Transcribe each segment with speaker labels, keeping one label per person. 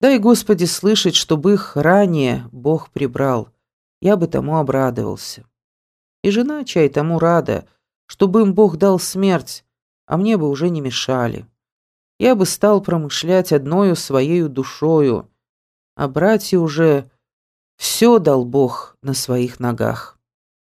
Speaker 1: Дай, Господи, слышать, чтобы их ранее Бог прибрал. Я бы тому обрадовался. И жена, чай, тому рада, чтобы им Бог дал смерть, а мне бы уже не мешали. Я бы стал промышлять одною своею душою, а братья уже все дал Бог на своих ногах.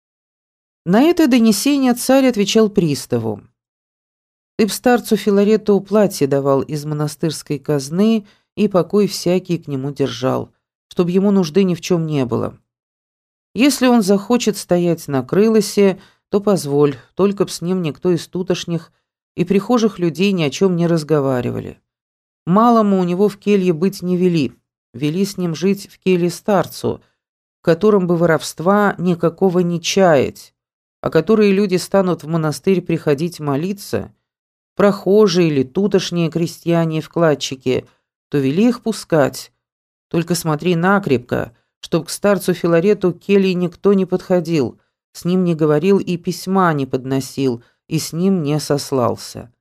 Speaker 1: На это донесение царь отвечал приставу. Ты б старцу Филарету платье давал из монастырской казны и покой всякий к нему держал, чтоб ему нужды ни в чем не было. Если он захочет стоять на крылосе, то позволь, только б с ним никто из тутошних и прихожих людей ни о чем не разговаривали. Малому у него в келье быть не вели, вели с ним жить в келье старцу, в котором бы воровства никакого не чаять, а которые люди станут в монастырь приходить молиться, прохожие или тутошние крестьяне и вкладчики, то вели их пускать. Только смотри накрепко, чтоб к старцу Филарету кельи никто не подходил, с ним не говорил и письма не подносил, и с ним не сослался.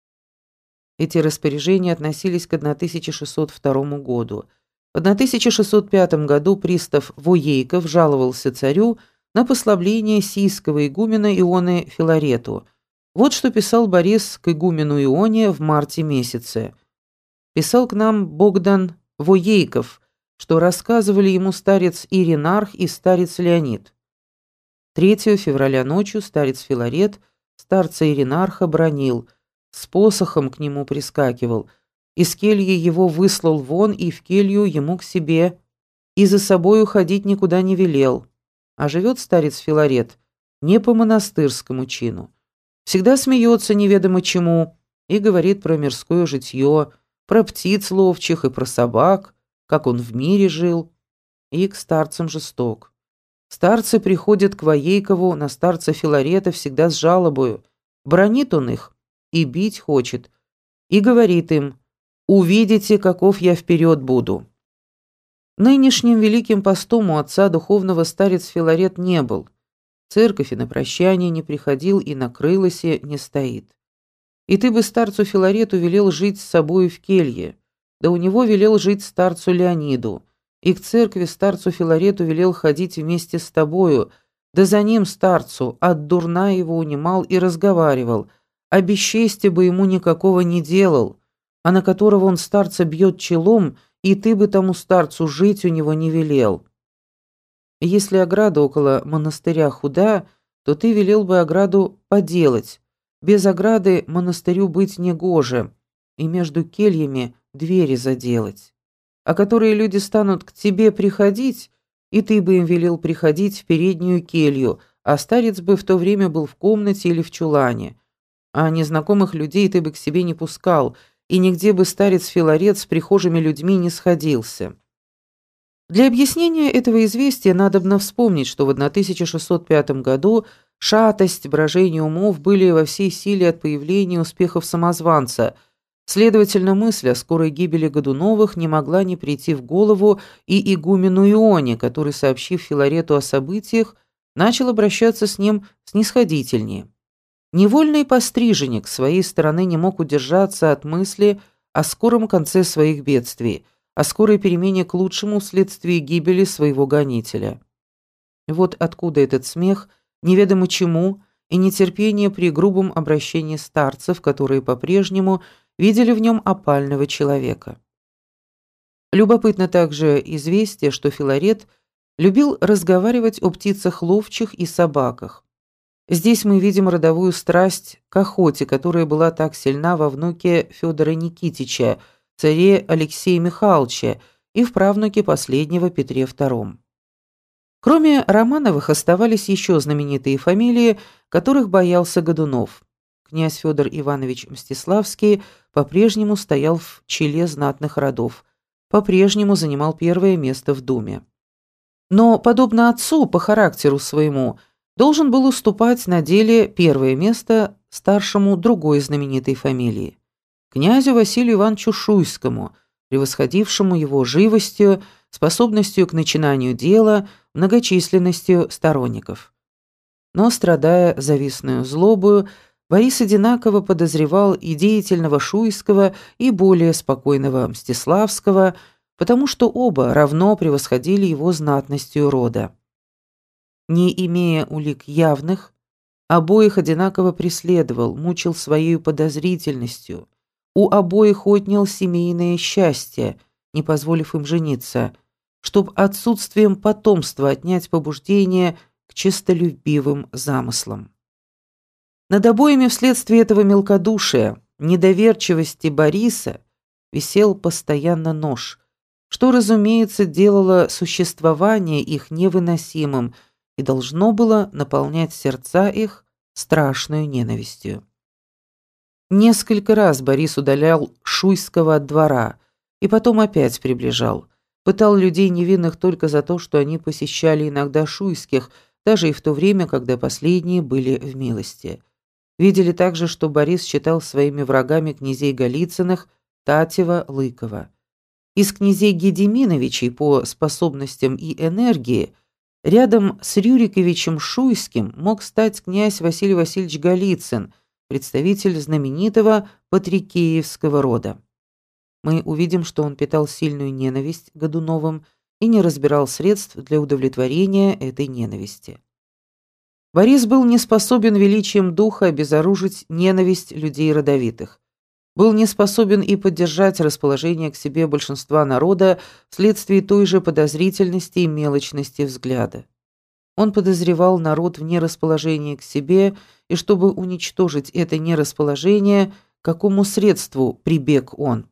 Speaker 1: Эти распоряжения относились к 1602 году. В 1605 году пристав Воейков жаловался царю на послабление сийского игумена Ионы Филарету. Вот что писал Борис к игумену Ионе в марте месяце. Писал к нам Богдан Воейков, что рассказывали ему старец Иринарх и старец Леонид. 3 февраля ночью старец Филарет старца Иринарха бранил, с посохом к нему прискакивал, из кельи его выслал вон и в келью ему к себе, и за собою ходить никуда не велел. А живет старец Филарет не по монастырскому чину. Всегда смеется неведомо чему и говорит про мирское житье, про птиц ловчих и про собак, как он в мире жил, и к старцам жесток. Старцы приходят к Воейкову на старца Филарета всегда с жалобою, бранит он их и бить хочет, и говорит им: «Увидите, каков я вперед буду». Нынешним великим постом у отца духовного старец Филарет не был. В церковь и на прощание не приходил, и на крылосе не стоит. И ты бы старцу Филарету велел жить с собою в келье, да у него велел жить старцу Леониду, и к церкви старцу Филарету велел ходить вместе с тобою, да за ним старцу от дурна его унимал и разговаривал, а бесчестия бы ему никакого не делал, а на которого он старца бьет челом, и ты бы тому старцу жить у него не велел. Если ограда около монастыря худа, то ты велел бы ограду поделать. Без ограды монастырю быть негоже, и между кельями двери заделать. А которые люди станут к тебе приходить, и ты бы им велел приходить в переднюю келью, а старец бы в то время был в комнате или в чулане. А незнакомых людей ты бы к себе не пускал, и нигде бы старец Филарет с прихожими людьми не сходился. Для объяснения этого известия надобно вспомнить, что в 1605 году шатость, брожение умов были во всей силе от появления успехов самозванца. Следовательно, мысль о скорой гибели Годуновых не могла не прийти в голову и игумену Ионе, который, сообщив Филарету о событиях, начал обращаться с ним снисходительнее. Невольный постриженник с своей стороны не мог удержаться от мысли о скором конце своих бедствий, о скорой перемене к лучшему вследствие гибели своего гонителя. Вот откуда этот смех, неведомо чему, и нетерпение при грубом обращении старцев, которые по-прежнему видели в нем опального человека. Любопытно также известие, что Филарет любил разговаривать о птицах ловчих и собаках. Здесь мы видим родовую страсть к охоте, которая была так сильна во внуке Федора Никитича, царе Алексея Михайловича, и в правнуке последнего Петре II. Кроме Романовых оставались еще знаменитые фамилии, которых боялся Годунов. Князь Федор Иванович Мстиславский по-прежнему стоял в челе знатных родов, по-прежнему занимал первое место в Думе. Но, подобно отцу по характеру своему, должен был уступать на деле первое место старшему другой знаменитой фамилии, князю Василию Ивановичу Шуйскому, превосходившему его живостью, способностью к начинанию дела, многочисленностью сторонников. Но, страдая завистную злобою, Борис одинаково подозревал и деятельного Шуйского, и более спокойного Мстиславского, потому что оба равно превосходили его знатностью рода. Не имея улик явных, обоих одинаково преследовал, мучил своей подозрительностью, у обоих отнял семейное счастье, не позволив им жениться, чтоб отсутствием потомства отнять побуждение к честолюбивым замыслам. Над обоими вследствие этого мелкодушия, недоверчивости Бориса висел постоянно нож, что, разумеется, делало существование их невыносимым и должно было наполнять сердца их страшной ненавистью. Несколько раз Борис удалял Шуйского от двора и потом опять приближал, пытал людей невинных только за то, что они посещали иногда Шуйских, даже и в то время, когда последние были в милости. Видели также, что Борис считал своими врагами князей Голицыных, Татева, Лыкова. Из князей Гедеминовичей по способностям и энергии рядом с Рюриковичем Шуйским мог стать князь Василий Васильевич Голицын, представитель знаменитого патрикеевского рода. Мы увидим, что он питал сильную ненависть к Годуновым и не разбирал средств для удовлетворения этой ненависти. Борис был не способен величием духа обезоружить ненависть людей родовитых. Был не способен и поддержать расположение к себе большинства народа вследствие той же подозрительности и мелочности взгляда. Он подозревал народ в нерасположении к себе, и чтобы уничтожить это нерасположение, к какому средству прибег он?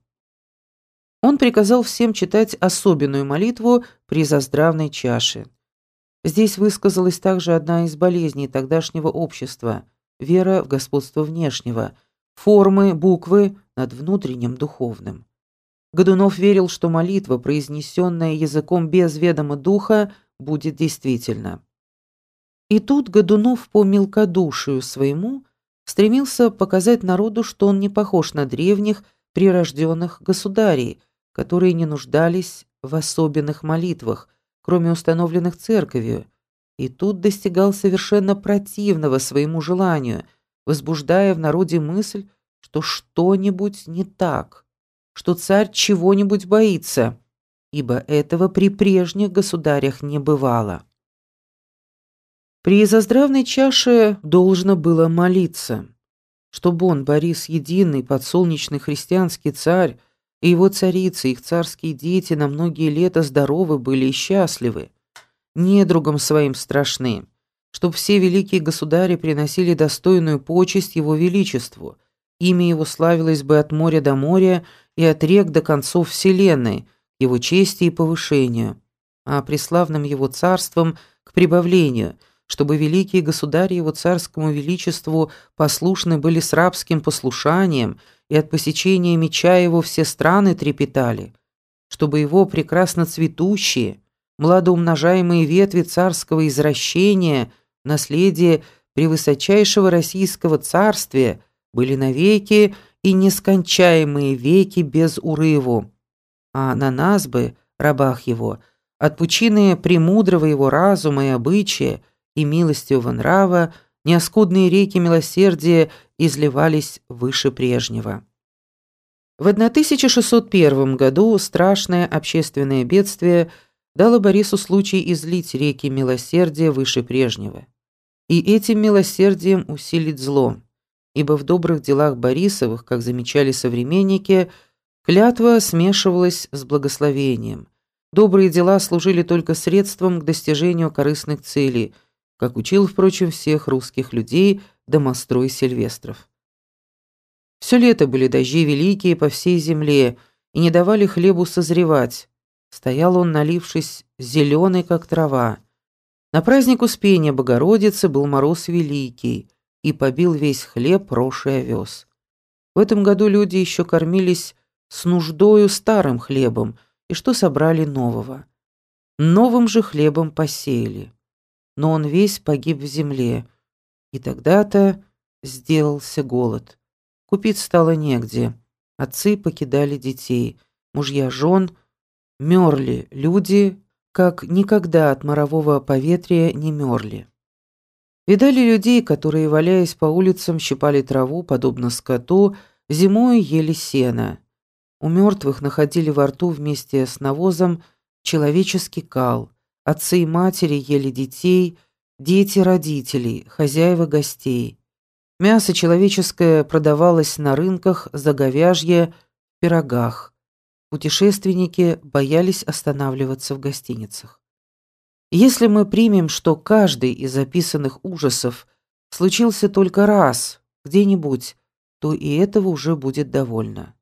Speaker 1: Он приказал всем читать особенную молитву при заздравной чаше. Здесь высказалась также одна из болезней тогдашнего общества – вера в господство внешнего, формы, буквы над внутренним духовным. Годунов верил, что молитва, произнесенная языком без ведома духа, будет действительна. И тут Годунов по мелкодушию своему стремился показать народу, что он не похож на древних прирожденных государей, которые не нуждались в особенных молитвах, кроме установленных церковью, и тут достигал совершенно противного своему желанию, возбуждая в народе мысль, что что-нибудь не так, что царь чего-нибудь боится, ибо этого при прежних государях не бывало. При заздравной чаше должно было молиться, чтобы он, Борис Единый, подсолнечный христианский царь, и его царицы, их царские дети на многие лета здоровы были и счастливы, недругам своим страшны, чтоб все великие государи приносили достойную почесть его величеству, имя его славилось бы от моря до моря и от рек до концов вселенной, его чести и повышению, а преславным его царством к прибавлению, чтобы великие государи его царскому величеству послушны были с рабским послушанием, и от посечения меча его все страны трепетали, чтобы его прекрасно цветущие, младоумножаемые ветви царского извращения, наследие превысочайшего российского царствия, были навеки и нескончаемые веки без урыву. А на нас бы, рабах его, от пучины премудрого его разума и обычая и милостивого нрава, неоскудные реки милосердия изливались выше прежнего. В 1601 году страшное общественное бедствие дало Борису случай излить реки милосердия выше прежнего, и этим милосердием усилить зло, ибо в добрых делах Борисовых, как замечали современники, клятва смешивалась с благословением. Добрые дела служили только средством к достижению корыстных целей, как учил, впрочем, всех русских людей домострой Сильвестров. Все лето были дожди великие по всей земле и не давали хлебу созревать. Стоял он, налившись, зеленый, как трава. На праздник Успения Богородицы был мороз великий, и побил весь хлеб, росший овес. В этом году люди еще кормились с нуждою старым хлебом, и что собрали нового. Новым же хлебом посеяли. Но он весь погиб в земле, и тогда-то сделался голод. Купить стало негде. Отцы покидали детей, мужья жен, мерли люди, как никогда от морового поветрия не мерли. Видали людей, которые, валяясь по улицам, щипали траву, подобно скоту, зимой ели сено. У мертвых находили во рту вместе с навозом человеческий кал. Отцы и матери ели детей, дети родителей, хозяева гостей. Мясо человеческое продавалось на рынках за говяжье в пирогах. Путешественники боялись останавливаться в гостиницах. Если мы примем, что каждый из описанных ужасов случился только раз где-нибудь, то и этого уже будет довольно.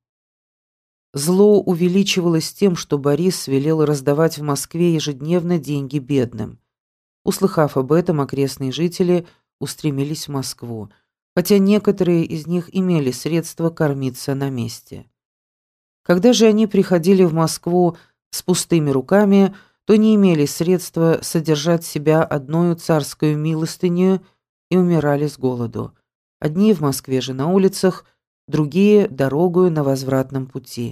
Speaker 1: Зло увеличивалось тем, что Борис велел раздавать в Москве ежедневно деньги бедным. Услыхав об этом, окрестные жители устремились в Москву, хотя некоторые из них имели средства кормиться на месте. Когда же они приходили в Москву с пустыми руками, то не имели средства содержать себя одною царскую милостынею и умирали с голоду. Одни в Москве же на улицах, другие дорогою на возвратном пути.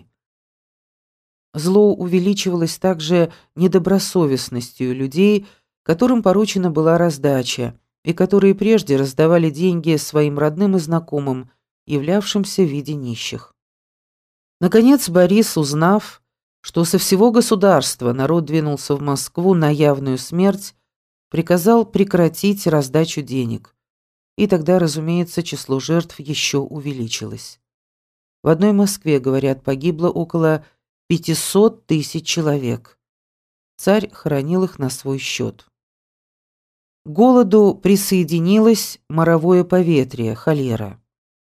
Speaker 1: Зло увеличивалось также недобросовестностью людей, которым поручена была раздача, и которые прежде раздавали деньги своим родным и знакомым, являвшимся в виде нищих. Наконец Борис, узнав, что со всего государства народ двинулся в Москву на явную смерть, приказал прекратить раздачу денег. И тогда, разумеется, число жертв еще увеличилось. В одной Москве, говорят, погибло около 500 000 человек. Царь хоронил их на свой счет. К голоду присоединилось моровое поветрие, холера.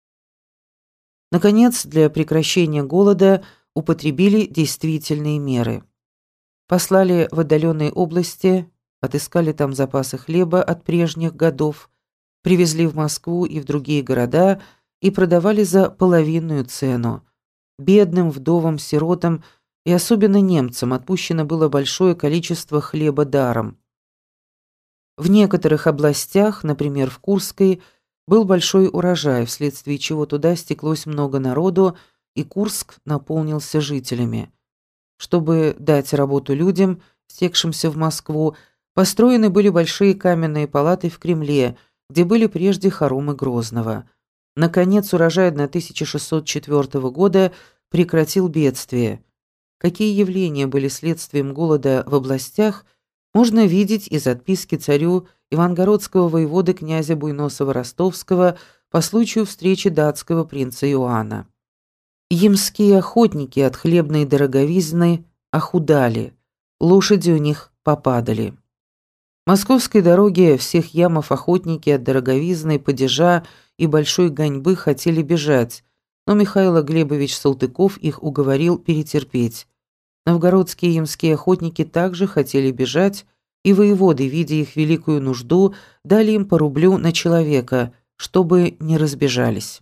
Speaker 1: Наконец, для прекращения голода употребили действительные меры. Послали в отдаленные области, отыскали там запасы хлеба от прежних годов, привезли в Москву и в другие города и продавали за половинную цену. Бедным, вдовам, сиротам и особенно немцам отпущено было большое количество хлеба даром. В некоторых областях, например, в Курской, был большой урожай, вследствие чего туда стеклось много народу, и Курск наполнился жителями. Чтобы дать работу людям, стекшимся в Москву, построены были большие каменные палаты в Кремле, где были прежде хоромы Грозного. Наконец, урожай 1604 года прекратил бедствие. Какие явления были следствием голода в областях, можно видеть из отписки царю ивангородского воеводы князя Буйносова-Ростовского по случаю встречи датского принца Иоанна. Ямские охотники от хлебной дороговизны охудали, лошади у них попадали. Московской дороге всех ямов охотники от дороговизны, падежа и большой гоньбы хотели бежать, но Михаил Глебович Салтыков их уговорил перетерпеть. Новгородские и ямские охотники также хотели бежать, и воеводы, видя их великую нужду, дали им по рублю на человека, чтобы не разбежались.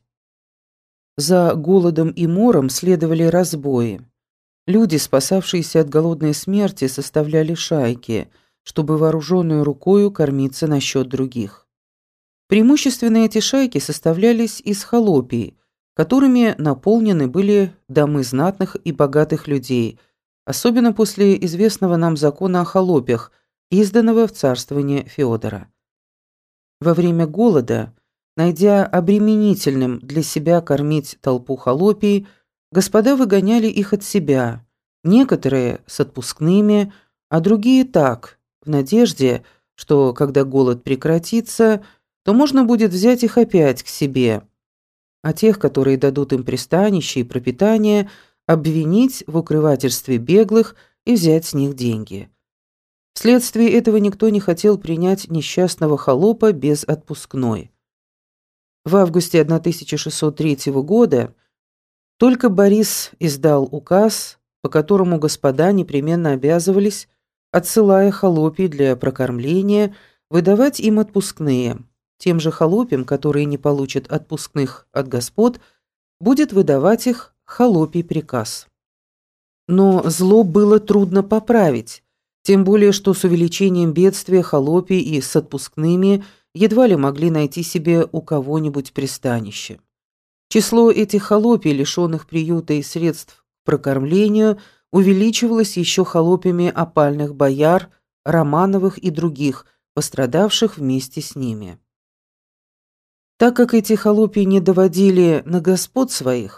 Speaker 1: За голодом и мором следовали разбои. Люди, спасавшиеся от голодной смерти, составляли шайки, чтобы вооруженную рукою кормиться на счет других. Преимущественно эти шайки составлялись из холопий, которыми наполнены были домы знатных и богатых людей, особенно после известного нам закона о холопях, изданного в царствование Феодора. Во время голода, найдя обременительным для себя кормить толпу холопий, господа выгоняли их от себя, некоторые с отпускными, а другие так, в надежде, что, когда голод прекратится, то можно будет взять их опять к себе, а тех, которые дадут им пристанище и пропитание, обвинить в укрывательстве беглых и взять с них деньги. Вследствие этого никто не хотел принять несчастного холопа без отпускной. В августе 1603 года только Борис издал указ, по которому господа непременно обязывались, отсылая холопий для прокормления, выдавать им отпускные. Тем же холопям, которые не получат отпускных от господ, будет выдавать их холопий приказ. Но зло было трудно поправить, тем более что с увеличением бедствия холопий и с отпускными едва ли могли найти себе у кого-нибудь пристанище. Число этих холопий, лишенных приюта и средств к прокормлению, увеличивалось еще холопями опальных бояр, Романовых и других, пострадавших вместе с ними. Так как эти холопии не доводили на господ своих,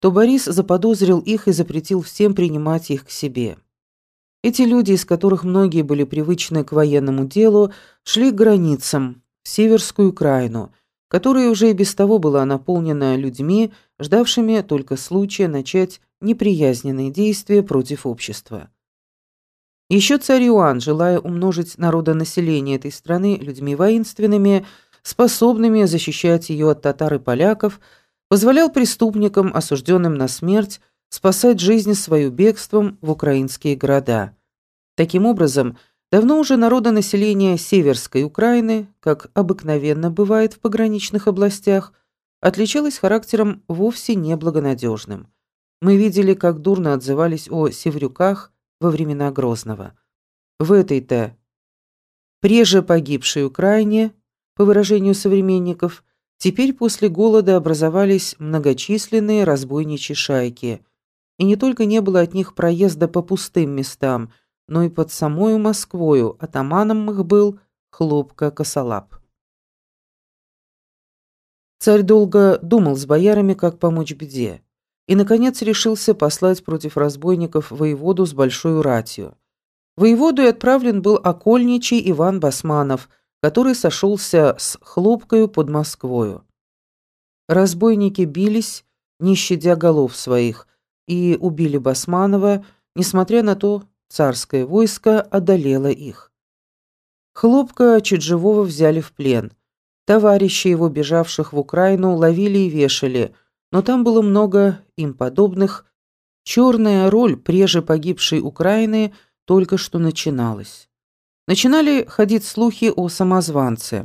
Speaker 1: то Борис заподозрил их и запретил всем принимать их к себе. Эти люди, из которых многие были привычны к военному делу, шли к границам, в Северскую Украину, которая уже и без того была наполнена людьми, ждавшими только случая начать неприязненные действия против общества. Еще царь Иоанн, желая умножить народонаселение этой страны людьми воинственными, способными защищать ее от татар и поляков, позволял преступникам, осужденным на смерть, спасать жизнь свою бегством в украинские города. Таким образом, давно уже народонаселение Северской Украины, как обыкновенно бывает в пограничных областях, отличалось характером вовсе не благонадежным. Мы видели, как дурно отзывались о севрюках во времена Грозного. В этой-то преже погибшей Украине, по выражению современников, теперь после голода образовались многочисленные разбойничьи шайки, и не только не было от них проезда по пустым местам, но и под самою Москвою атаманом их был Хлопко-Косолап. Царь долго думал с боярами, как помочь беде, и, наконец, решился послать против разбойников воеводу с большой ратью. Воеводой отправлен был окольничий Иван Басманов, который сошелся с Хлопкою под Москвою. Разбойники бились, не щадя голов своих, и убили Басманова, несмотря на то, царское войско одолело их. Хлопка чуть живого взяли в плен. Товарищи его, бежавших в Украину, ловили и вешали, но там было много им подобных. Черная роль преже погибшей Украины только что начиналась. Начинали ходить слухи о самозванце.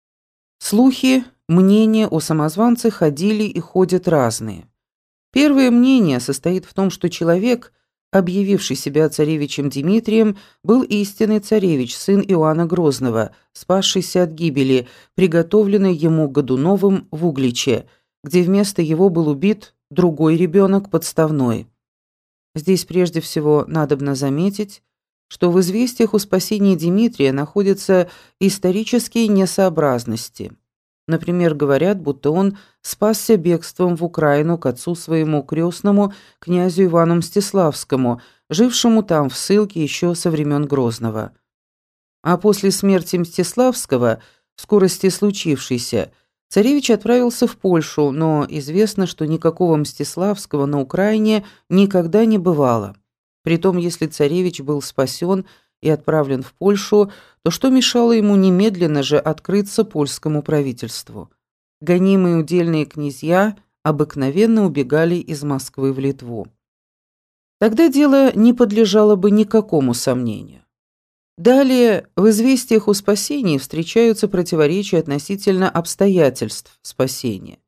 Speaker 1: Слухи, мнения о самозванце ходили и ходят разные. Первое мнение состоит в том, что человек, объявивший себя царевичем Дмитрием, был истинный царевич, сын Иоанна Грозного, спасшийся от гибели, приготовленный ему Годуновым в Угличе, где вместо его был убит другой ребенок подставной. Здесь прежде всего надобно заметить, что в известиях о спасении Дмитрия находятся исторические несообразности. Например, говорят, будто он спасся бегством в Украину к отцу своему крестному, князю Ивану Мстиславскому, жившему там в ссылке еще со времен Грозного. А после смерти Мстиславского, в скорости случившейся, царевич отправился в Польшу, но известно, что никакого Мстиславского на Украине никогда не бывало. Притом, если царевич был спасен и отправлен в Польшу, то что мешало ему немедленно же открыться польскому правительству? Гонимые удельные князья обыкновенно убегали из Москвы в Литву. Тогда дело не подлежало бы никакому сомнению. Далее в известиях о спасении встречаются противоречия относительно обстоятельств спасения.